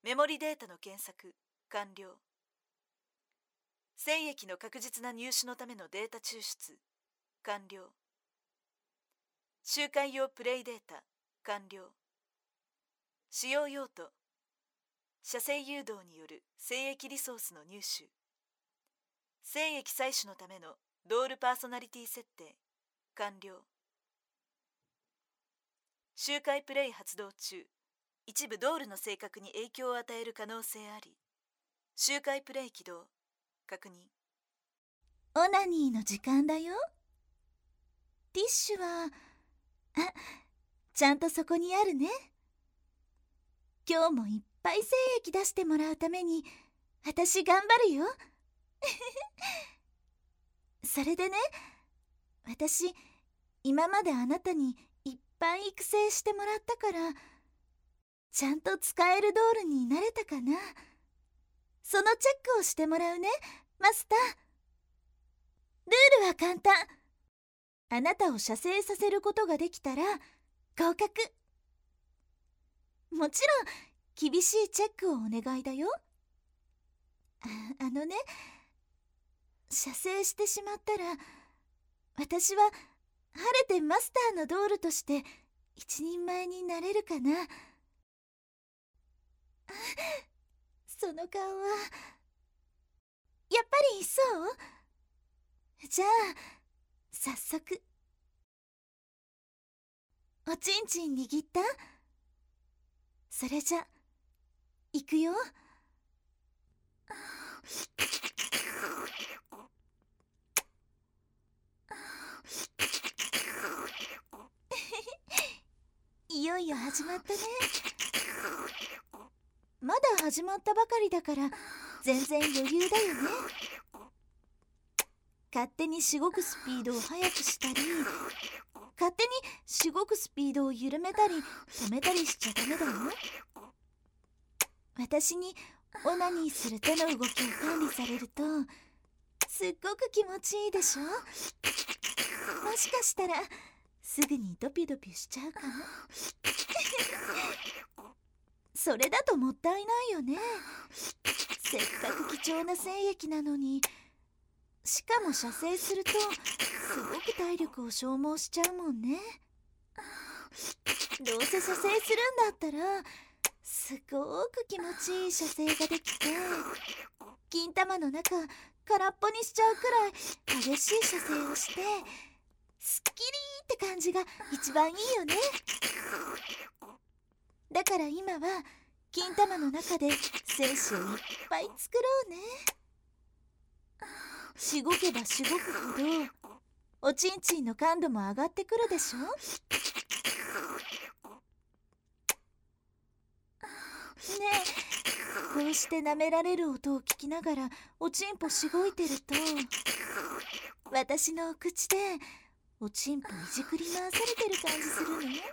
メモリデータの検索完了。精液の確実な入手のためのデータ抽出完了。周回用プレイデータ完了。使用用途射精誘導による精液リソースの入手。精液採取のためのドールパーソナリティ設定完了。周回プレイ発動中。一部ドールの性格に影響を与える可能性あり。周回プレイ起動確認。 オナニーの時間だよ。ティッシュはちゃんとそこにあるね。今日もいっぱい精液出してもらうために私頑張るよ。それでね、私今まであなたにいっぱい育成してもらったから、ちゃんと使えるドールになれたかな。そのチェックをしてもらうね、マスター。ルールは簡単。あなたを射精させることができたら合格。もちろん厳しいチェックをお願いだよ。ね、射精してしまったら私は晴れてマスターのドールとして一人前になれるかな。その顔はやっぱりそう？じゃあ早速。おちんちん握った？それじゃ行くよ。いよいよ始まったね。まだ始まったばかりだから全然余裕だよね。勝手にしごくスピードを速くしたり、勝手にしごくスピードを緩めたり止めたりしちゃダメだよ。私にオナニーする手の動きを管理されるとすっごく気持ちいいでしょ。もしかしたらすぐにドピドピしちゃうかも。それだともったいないよね。せっかく貴重な精液なのに。しかも射精するとすごく体力を消耗しちゃうもんね。どうせ射精するんだったらすごく気持ちいい射精ができて、金玉の中空っぽにしちゃうくらい激しい射精をしてスッキリって感じが一番いいよね。だから今は金玉の中で精子をいっぱい作ろうね。しごけばしごくほどおちんちんの感度も上がってくるでしょ。ねえ、こうして舐められる音を聞きながらおちんぽしごいてると、私のお口でおちんぽいじくり回されてる感じするのよ。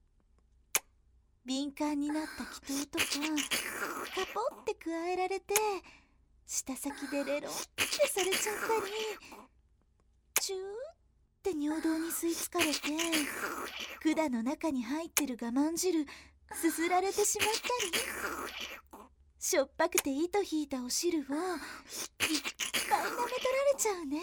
敏感になった気筒とかカポって加えられて舌先でレロってされちゃったり、チューって尿道に吸い付かれて管の中に入ってる我慢汁すすられてしまったり、しょっぱくて糸引いたお汁をいっぱい舐め取られちゃうね。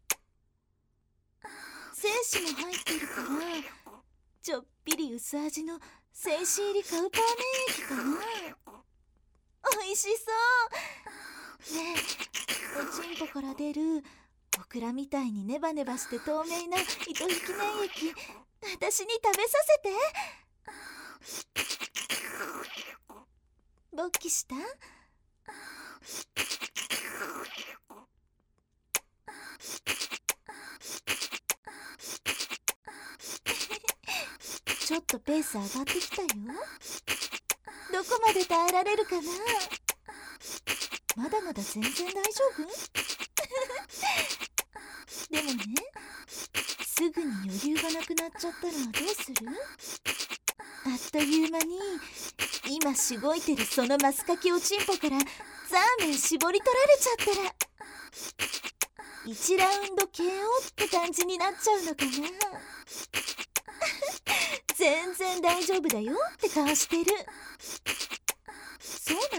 精子も入ってるからちょっぴり薄味の精子入りカウパー粘液かな。おいしそうね。え、おちんぽから出るオクラみたいにネバネバして透明な糸引き粘液、私に食べさせて。勃起した？ちょっとペース上がってきたよ。どこまで耐えられるかな。まだまだ全然大丈夫？でもね、すぐに余裕がなくなっちゃったらどうする？あっという間に今しごいてるそのマスカキおちんぽからザーメン絞り取られちゃったら1ラウンド KO って感じになっちゃうのかな。全然大丈夫だよって顔してる。そうな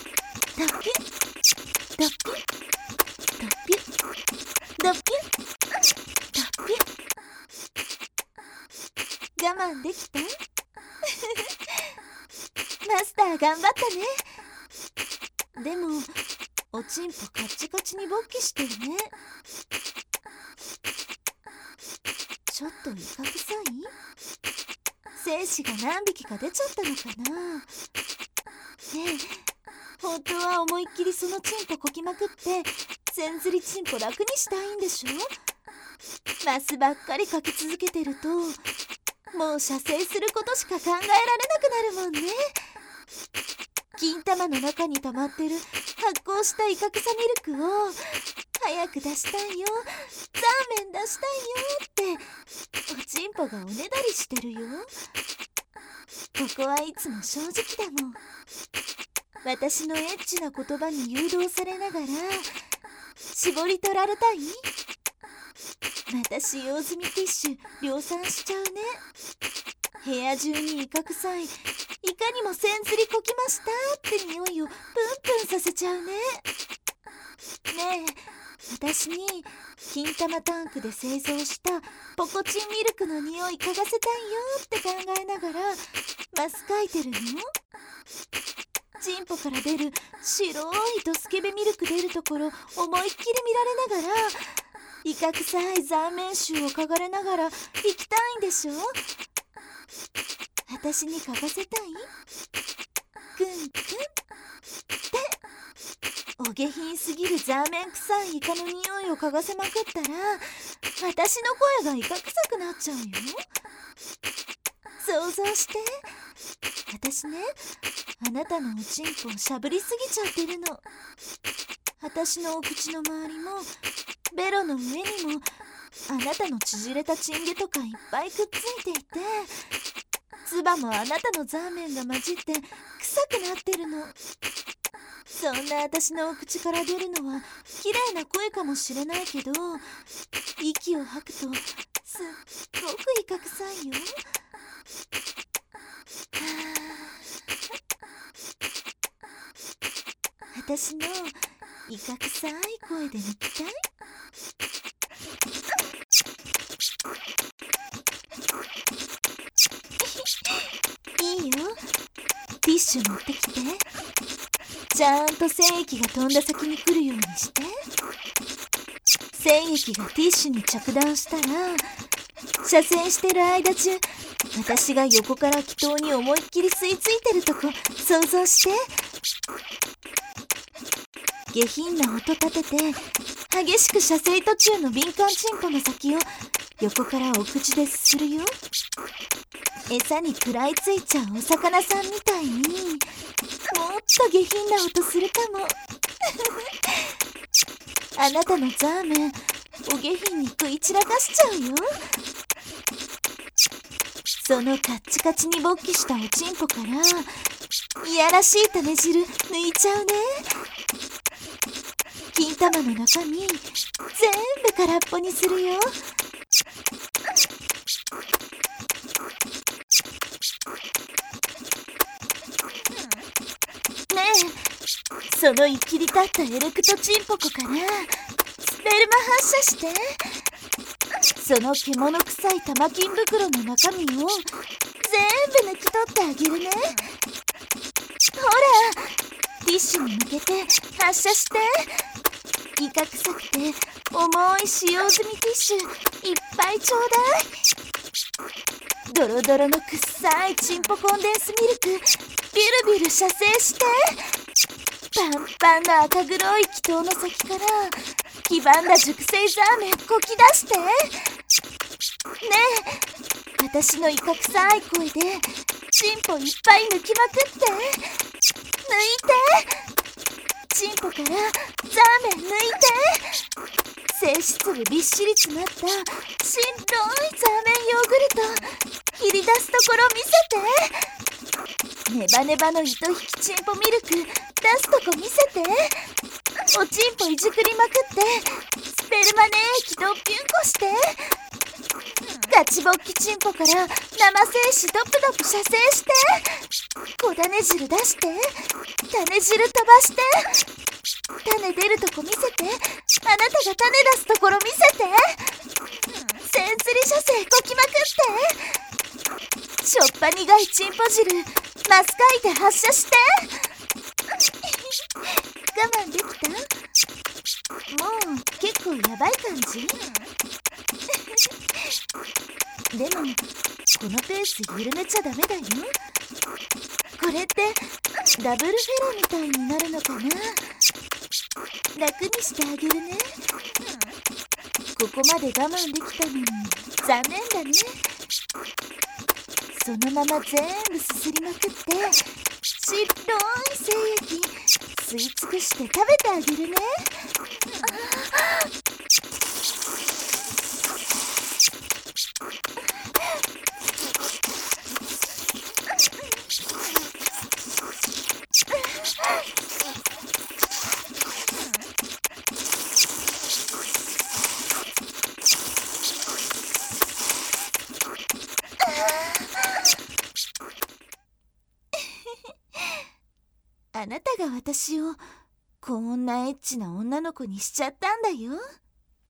ドッピュドッピュドッピュドッピュドッピュ。我慢できた？マスター頑張ったね。でもおちんぽカッチカチに勃起してるね。ちょっといかくさい？精子が何匹か出ちゃったのかな。ねえ、本当は思いっきりそのチンポこきまくって千釣りチンポ楽にしたいんでしょ。マスばっかりかけ続けてるともう射精することしか考えられなくなるもんね。金玉の中に溜まってる発酵したイカクサミルクを早く出したいよ、ザーメン出したいよっておちんぽがおねだりしてるよ。ここはいつも正直だもん。私のエッチな言葉に誘導されながら絞り取られたい？また使用済みティッシュ量産しちゃうね。部屋中にイカ臭い、いかにも千釣りこきましたって匂いをプンプンさせちゃうね。ねえ、私に金玉タンクで製造したポコチンミルクの匂い嗅がせたいよって考えながらマス描いてるの？チンポから出る白いドスケベミルク出るところ思いっきり見られながらイカ臭いザーメン臭を嗅がれながら行きたいんでしょ？私に嗅がせたい？クンクンってお下品すぎるザーメン臭いイカの匂いを嗅がせまくったら私の声がイカ臭くなっちゃうよ。想像して。私ね、あなたのおちんぽをしゃぶりすぎちゃってるの。私のお口の周りもベロの上にもあなたの縮れたチンゲとかいっぱいくっついていて、唾もあなたのザーメンが混じって臭くなってるの。そんな私のお口から出るのは綺麗な声かもしれないけど、息を吐くとすっごくイカ臭いよ。私のイカ臭い声で抜きたい？いいよ、ティッシュ持ってきて。ちゃんと精液が飛んだ先に来るようにして。 精液がティッシュに着弾したら、射精してる間中、私が横から気筒に思いっきり吸い付いてるとこ想像して。下品な音立てて激しく射精途中の敏感チンポの先を横からお口ですするよ。餌に食らいついちゃうお魚さんみたいにもっと下品な音するかも。あなたのザーメンお下品に食い散らかしちゃうよ。そのカッチカチに勃起したおちんぽからいやらしい種汁抜いちゃうね。金玉の中身全部空っぽにするよ。ねえ、そのいきり立ったエレクトチンポコからスペルマ発射して、その獣臭い玉金袋の中身を全部抜き取ってあげるね。ほら、ティッシュに向けて発射して。イカ臭くて重い使用済みティッシュいっぱいちょうだい。ドロドロのくっさいチンポコンデンスミルクビュルビュル射精して、パンパンな赤黒い気筒の先から黄ばんだ熟成ザーメンこき出して。ねえ、私のイカ臭い声でチンポいっぱい抜きまくって。抜いて、チンポからザーメン抜いて。精子粒びっしり詰まった白いザーメンヨーグルト切り出すところ見せて。ネバネバの糸引きチンポミルク出すとこ見せて。おチンポいじくりまくってスペルマネ液ドッピュンコして。ガチボッキチンポから生精子ドプドプ射精して。小種汁出して種汁飛ばして。種出るとこ見せて。あなたが種出すところ見せて。センスリ射精こきまくって。しょっぱ苦いチンポ汁マスカイで発射して。我慢できた？もう結構やばい感じ？でもこのペース緩めちゃダメだよ。これってダブルフェロみたいになるのかな。楽にしてあげるね。ここまで我慢できたのに残念だね。そのまま全部すすりまくって白い精液吸い尽くして食べてあげるね。あなたが私をこんなエッチな女の子にしちゃったんだよ。